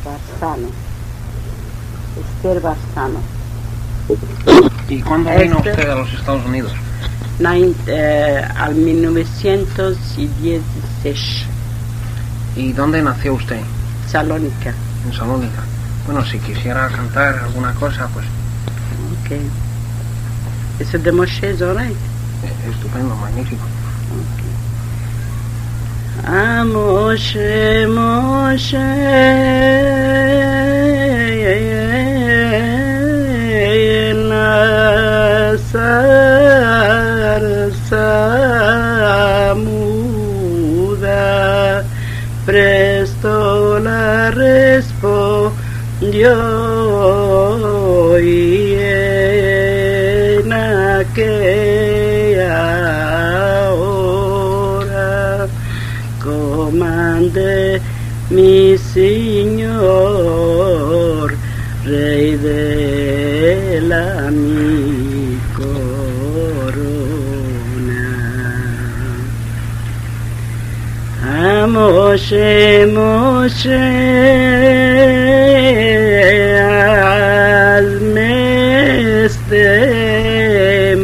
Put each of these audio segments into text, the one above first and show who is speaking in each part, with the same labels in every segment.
Speaker 1: Barzano. Esther Barzano.
Speaker 2: ¿Y cuándo vino usted a los Estados Unidos?
Speaker 1: Al 1916.
Speaker 2: ¿Y dónde nació usted?
Speaker 1: Salónica.
Speaker 2: En Salónica. Bueno, si quisiera cantar alguna cosa, pues...
Speaker 1: Ok. ¿Eso de Moshe, es alright?
Speaker 2: Estupendo, magnífico.
Speaker 1: Okay. Moshe, Moshe, zarza muda, presto la respondió y en aquella hora comandé mi Señor, Rey de la mi corona. Moshe, Moshe, hazme este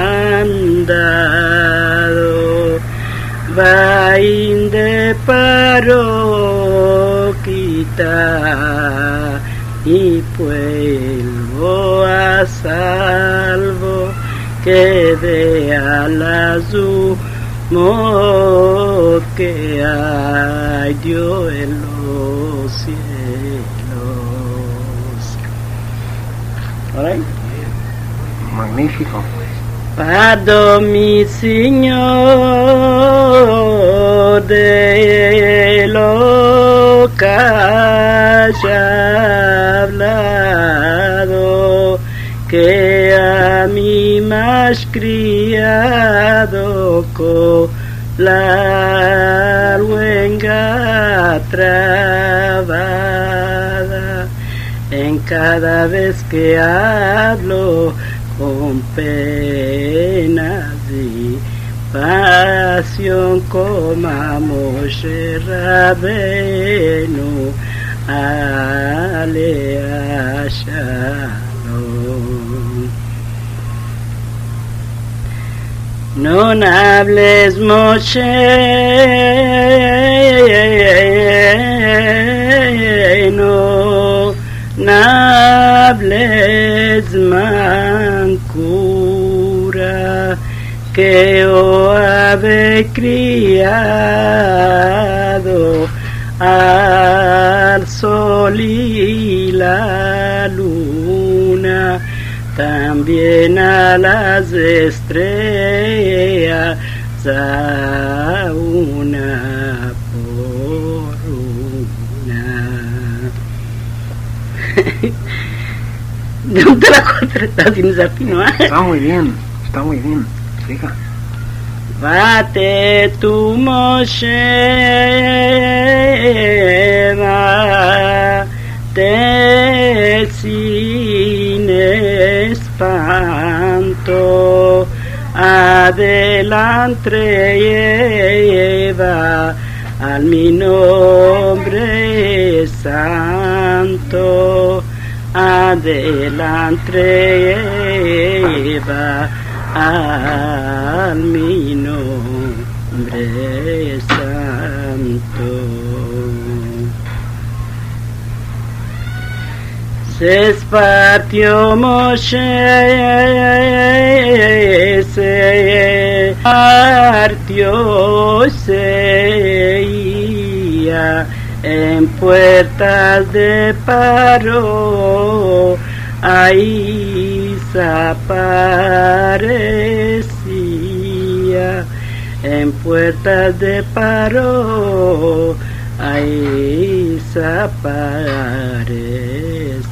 Speaker 1: mandado, vain de paroquita y vuelvo a salvo, quede a la que hay Dios en los cielos. ¿Alright?
Speaker 2: Magnífico.
Speaker 1: Pado mi Señor de lo que haya hablado, que a mi más criado con la luenga trabada, en cada vez que hablo con penas y pasión, comamos Rabenu, alea shalom. No hables, Moshe, no hables, mancura, que os habe criado al sol y la luna, también a las estrellas, a una por una. ¿Dónde la contratas sin desafino?
Speaker 2: Está muy bien, siga.
Speaker 1: Vate tu Moshe, te sin espanto, adelante lleva al mi nombre santo, adelante lleva al mi nombre santo. Se espartió Moshe, se partió, se iba en puertas de Paro, ahí se aparecía, en puertas de Paro, ahí se aparecía.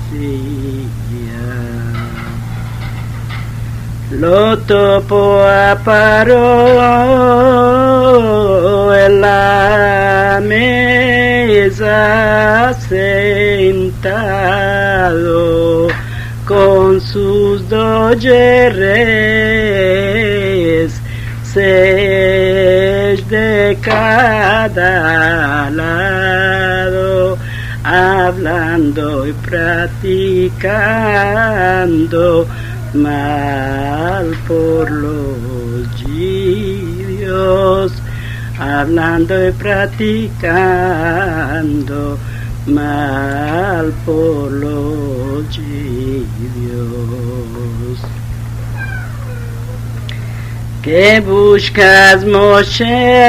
Speaker 1: Lo topo a Paro en la mesa sentado con sus dos yerres, seis de cada lado, hablando y practicando mal por los gidios, hablando y practicando mal por los gidios. ¿Qué buscas, Moshe,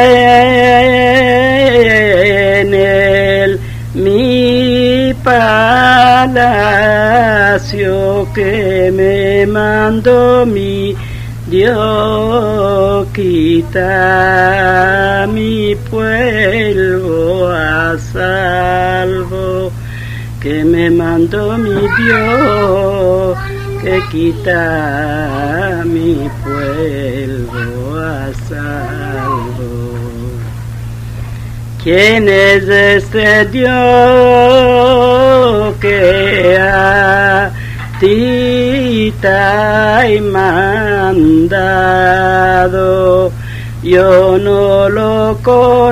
Speaker 1: en mi palacio que me mandó mi Dios? Quita mi pueblo a salvo, que me mandó mi Dios, que quita mi pueblo a salvo. ¿Quién es este Dios que a ti te ha mandado? Yo no lo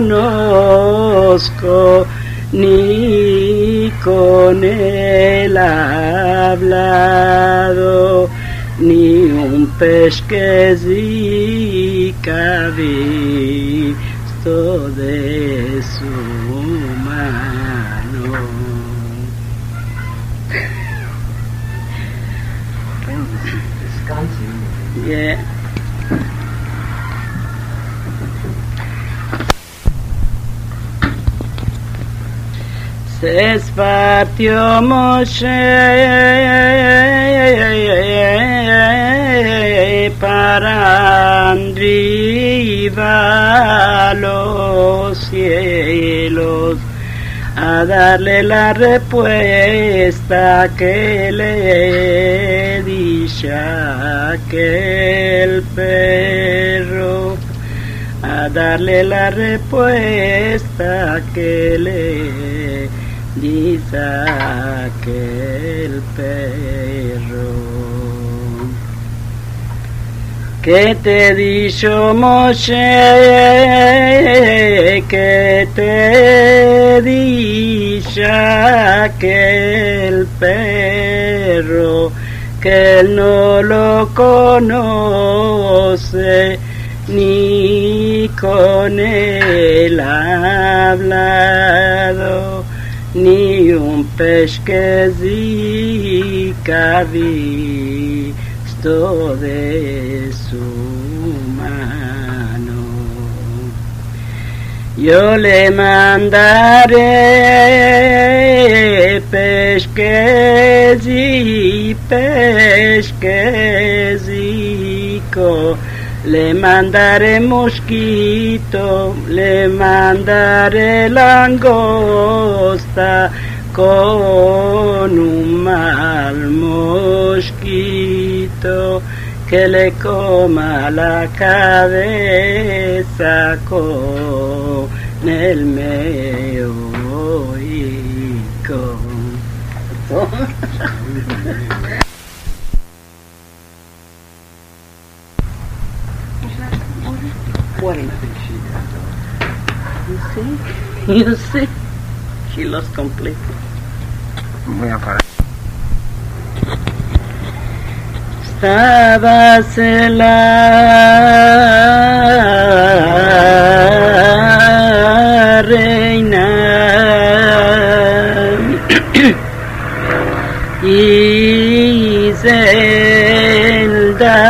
Speaker 1: conozco, ni con él hablado, ni un pesquecica visto de su mano. Yeah. Se espartió Moshe para arriba los cielos, a darle la respuesta que le dice aquel perro, a darle la respuesta que le dice aquel perro. ¿Qué te dijo Moshe? ¿Qué te dice aquel perro? Que él no lo conoce, ni con él ha hablado, ni un pesquecica visto de su mano. Yo le mandaré pesquecico, le mandaré mosquito, le mandaré langosta, con un mal mosquito que le coma la cabeza con el meoico. What do you think she did? You see? She lost completely.
Speaker 2: Voy a parar.
Speaker 1: Estabas en la reina y Zelda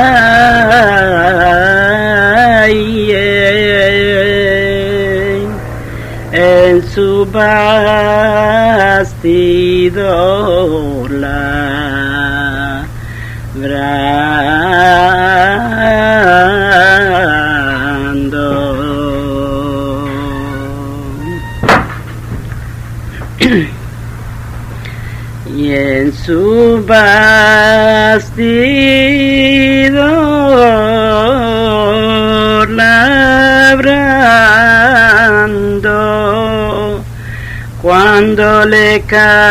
Speaker 1: en su bastidor labrando. Y en su bastidor labrando, cuando le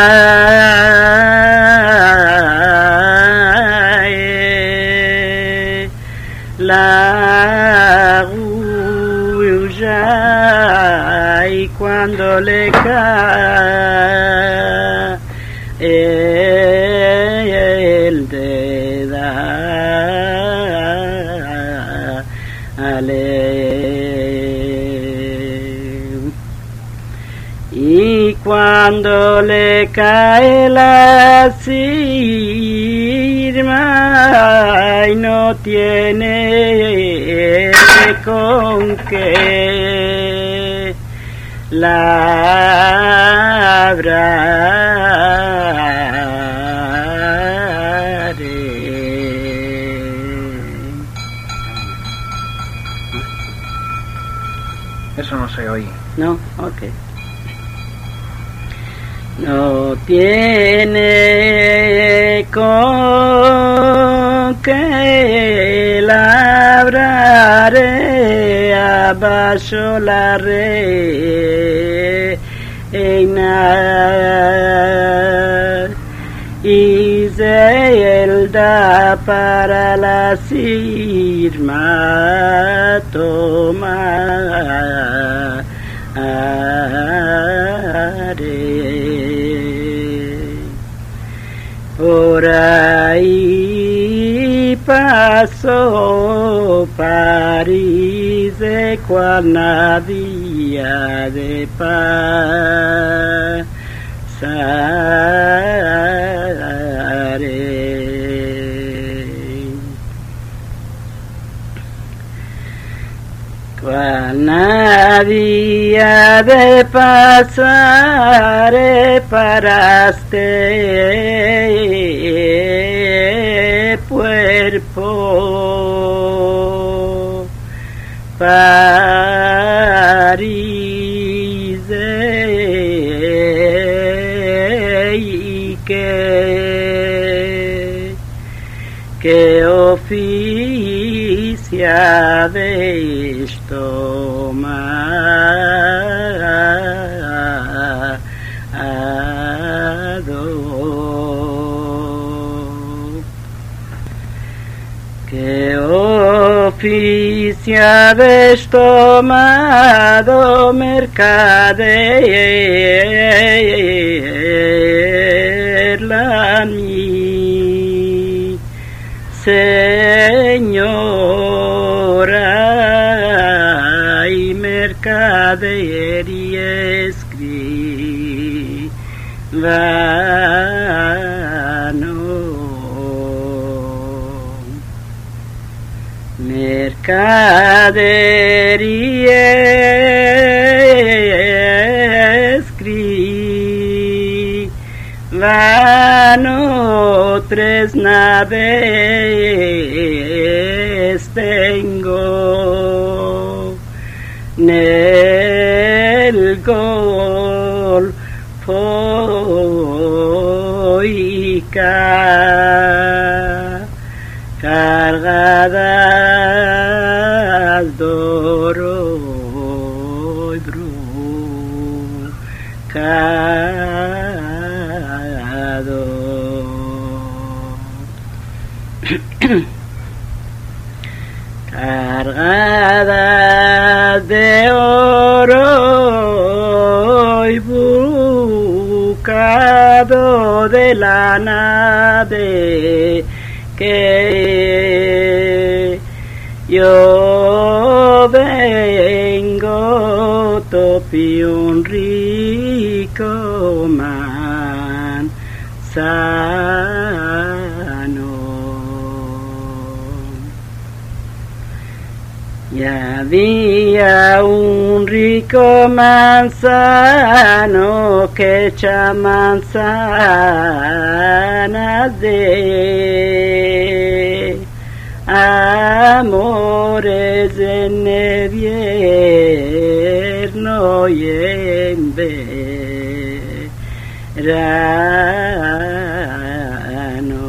Speaker 1: cae la huya, y cuando le cae cuando le cae la sirma y no tiene con qué labrar.
Speaker 2: Eso no se oye.
Speaker 1: No, ok. No tiene con qué labrar abajo la reina y se él da para la sirma tomar. Por ahí pasó París de cual nadie de pasar. Cual nadie de pasar paraste cuerpo París y que oficia de esto que oficia de estómago mercader la mi señora y mercader y escribano. Mercader y escribano, 3 naves tengo nel Golfo y cargadas d'oro y brocado. Cargadas de oro y bucado de la nave que yo vengo, topi un rico manzano. Y había un rico manzano que echa manzanas de amores en invierno y en verano.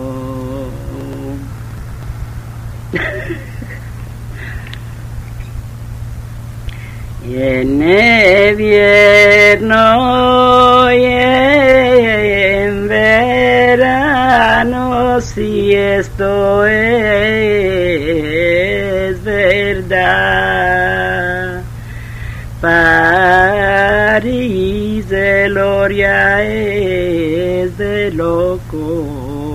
Speaker 1: Y en invierno y en verano, si esto es verdad, París de Loria es de loco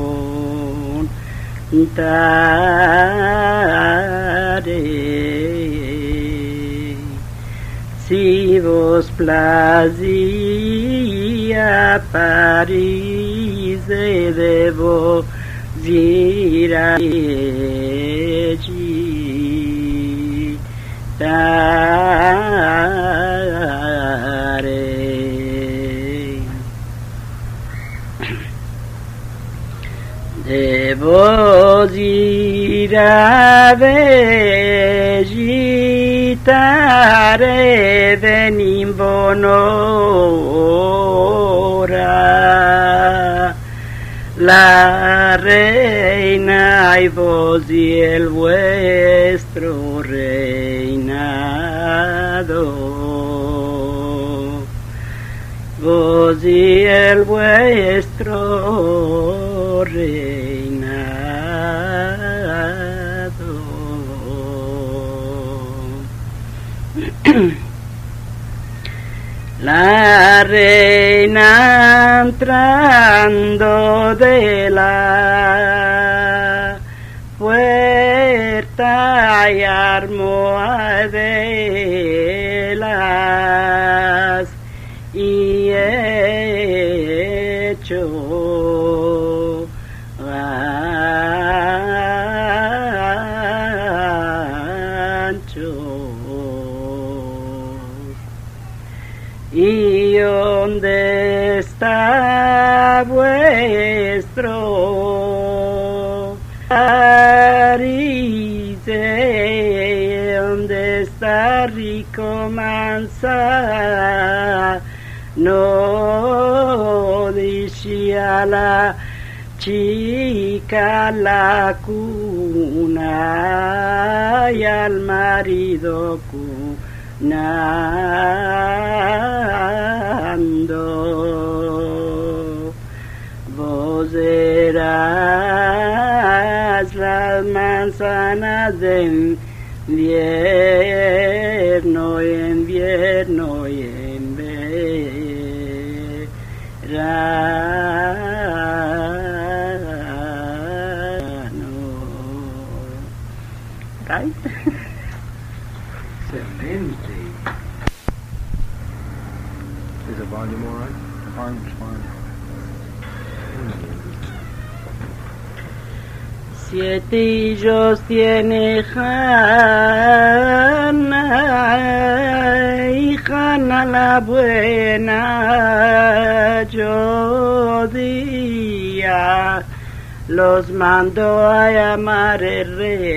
Speaker 1: contaré. Si vos placís y a París debo girare. Devo girare, gitare venim bonora. La reina y vos y el vuestro reinado, vos y el vuestro reinado. La reina entrando de la puerta y almohadelas y hecho ¿Y dónde está vuestro París? ¿Dónde está rico mansa? No decía la chica la cuna y al marido cunando. Vos eras las manzanas de invierno y invierno y en verano. Right?
Speaker 2: Excelente. Is the volume all right? The volume's fine.
Speaker 1: Siete hijos tiene Jana, y Jana la buena, yo día los mandó a llamar el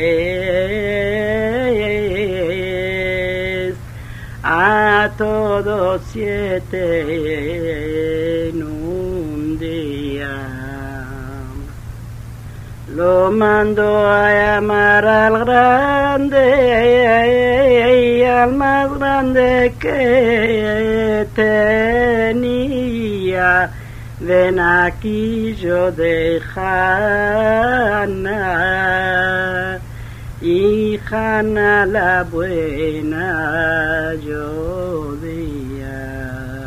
Speaker 1: rey, a todos siete en un día. Lo mandó a llamar al grande y al más grande que tenía. Ven aquí, yo de Jana, y Jana la buena yo día.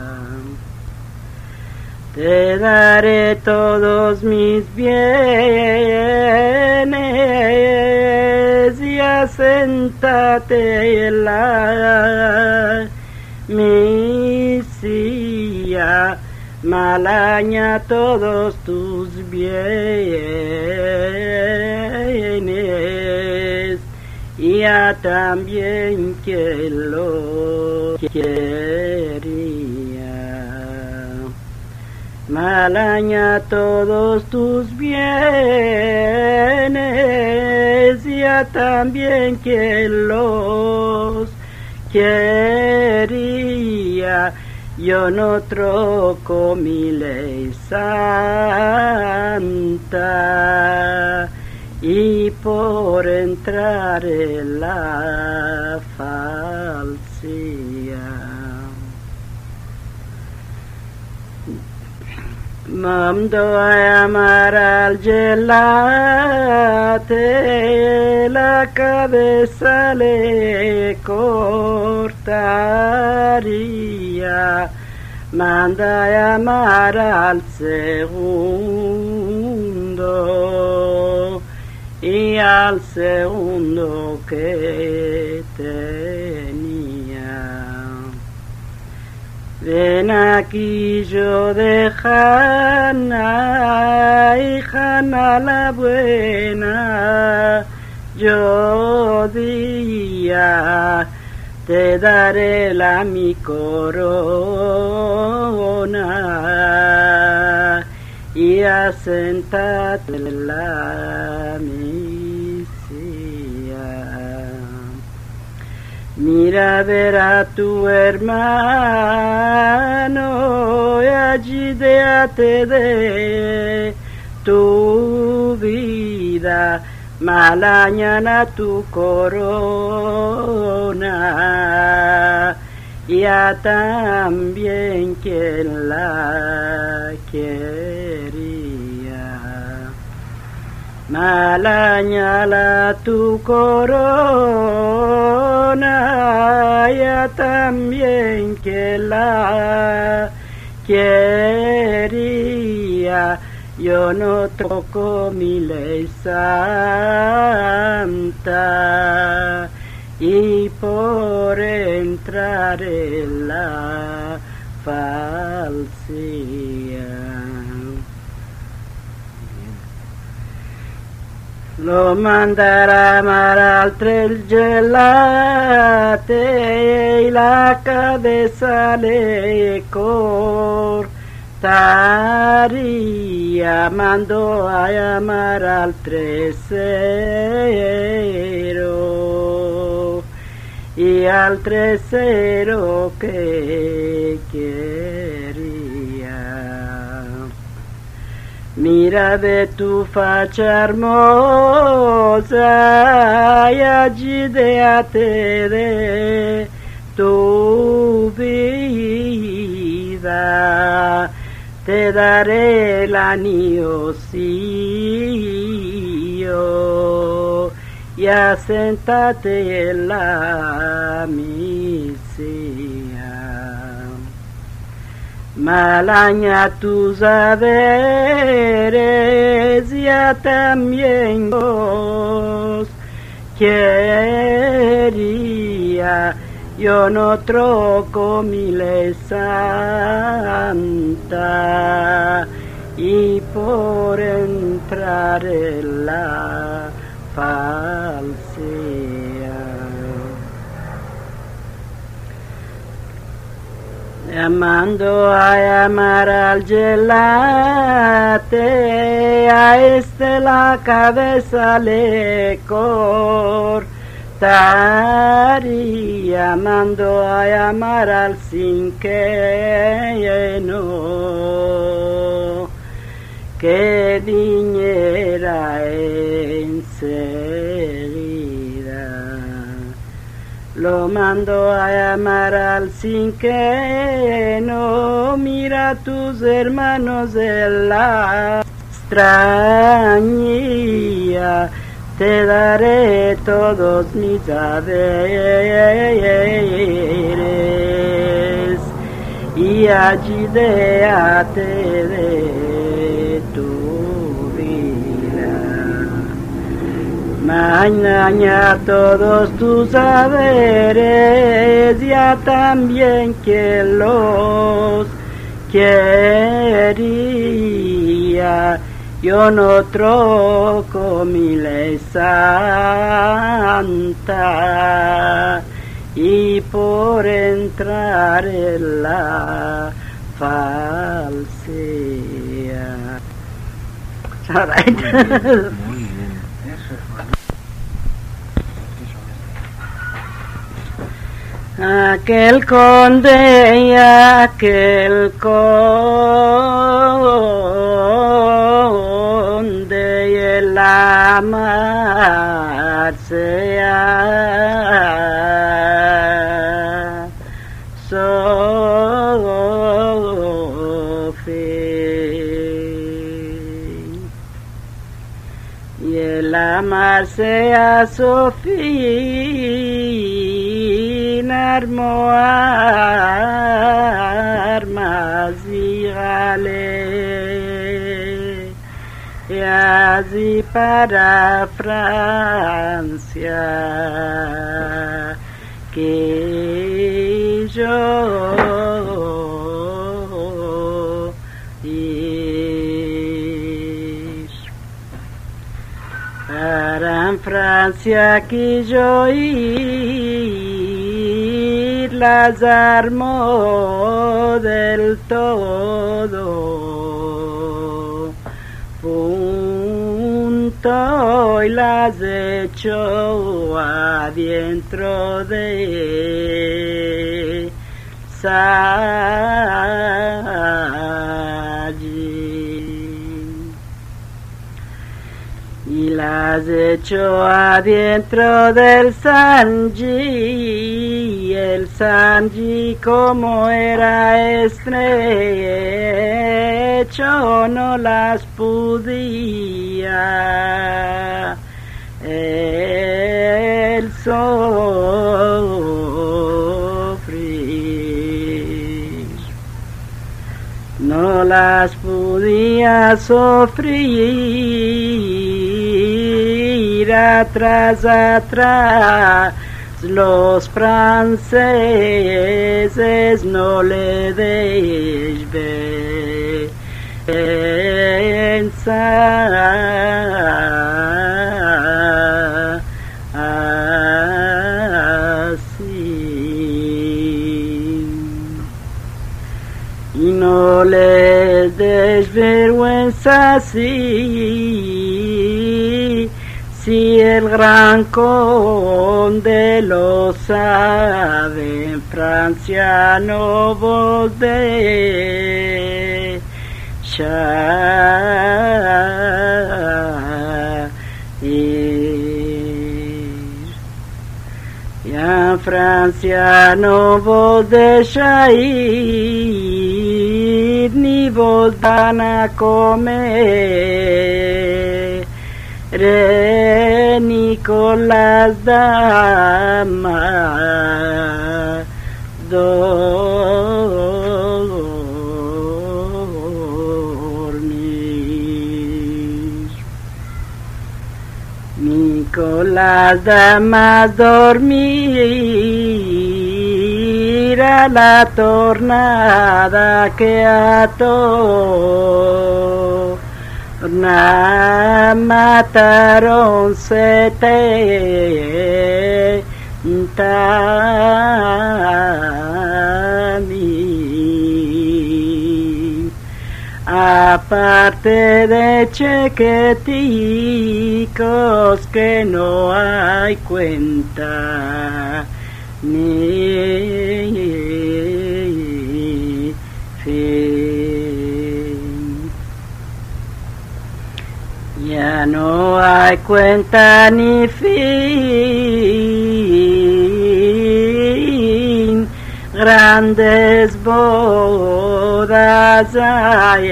Speaker 1: Te daré todos mis bienes y aséntate en la mi silla, malaña todos tus bienes y a también quien lo quería. Malaña todos tus bienes y a también quien los quería. Yo no troco mi ley santa y por entrar en la falsía. Mandó a llamar al gelate, la cabeza le cortaría. Manda a llamar al segundo y al segundo que tenía. Ven aquí yo de Jana, y Jana la buena, yo día te daré mi corona y asentate la misia. Mira ver a tu hermano y allí déjate de tu vida, mañana tu corona, ya también quien la quería. Mañana tu corona, ya también quien la quería. Yo no toco mi ley santa y por entrar en la falsía. Lo mandará amar al tres gelate y la cabeza le cortaría. Mandó a llamar al tercero y al tercero que quería. Mira de tu facha hermosa y allí déjate de tu vida, te daré el anillo y asentate en la misia. Malaña tus haberes, ya también vos quería. Yo no troco mi ley santa y por entrar en la falsía. Llamando a llamar al gelate, a la cabeza le cortaría. Llamando a llamar al cinqueno, que viniera enseguida. Lo mando a llamar al cinqueno, mira tus hermanos de la extrañía, te daré todos mis haberes y allí déjate de tu vida. Mañana todos tus haberes, ya también que los quería. Yo no troco mi ley santa y por entrar en la falsía. All right.
Speaker 2: Muy bien. Eso es bueno.
Speaker 1: Aquel conde y aquel conde y el amarse y el amarse a Sofía armó armas y gale y así para Francia que yo Francia quiso ir, las armó del todo, punto y las echó adentro de y las echó adentro del Sanji, el Sanji como era estrecho no las podía el sufrir, no las podía sufrir. Atrás, los franceses no le desvergüenza así, y no le desvergüenza así. Si el gran conde lo sabe, en Francia no volverá. Y en Francia no volverá ir, ni volverán a comer ni con las damas dormir, ni con las damas dormir. A la tornada que ató mataron 70.000, aparte de chequeticos que no hay cuenta ni fin. Ya no hay cuenta ni fin, grandes bodas hay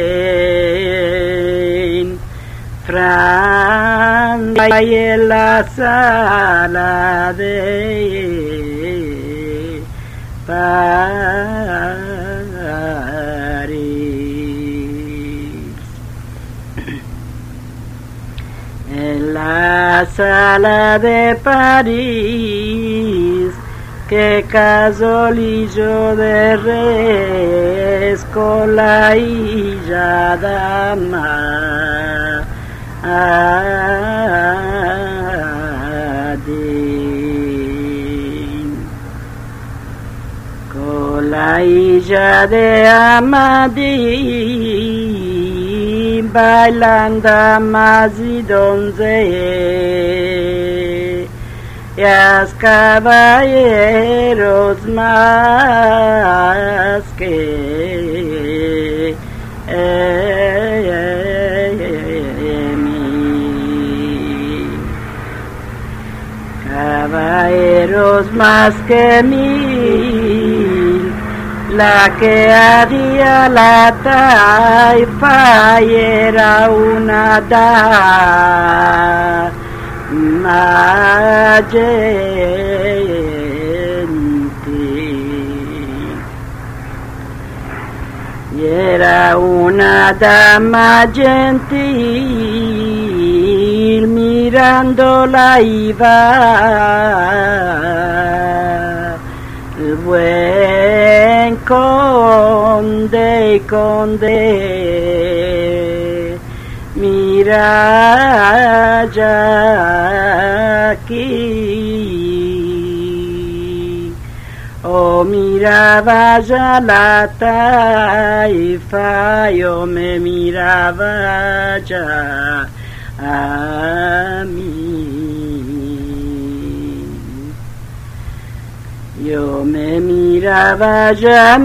Speaker 1: en Francia y en la sala de París. En la sala de París, que casolillo de res con la hija dama con la hija de Amadín, bailando damas y doncellas, y a caballeros más que mí, caballeros más que mil, la que haría la taifa y era una dama y era una dama gentil, mirándola iba el buen conde, mira ya miraba ya la taifa, yo me miraba ya a mí. Yo me miraba ya a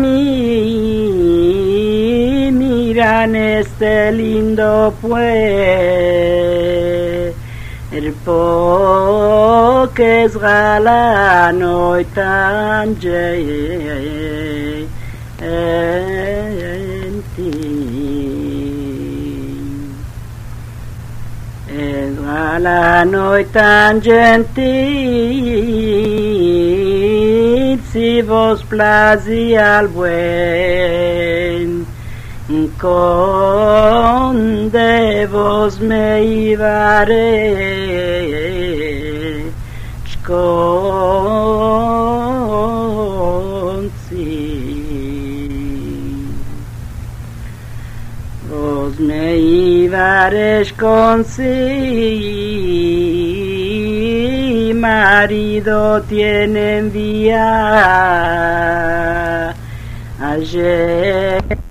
Speaker 1: mí, miran este lindo cuerpo que es galano y tan gentil. Es galano y tan gentil, si vos plazía al buen conde, vos me llevaré con sí. Vos me llevaréis con sí, marido tiene envía ayer.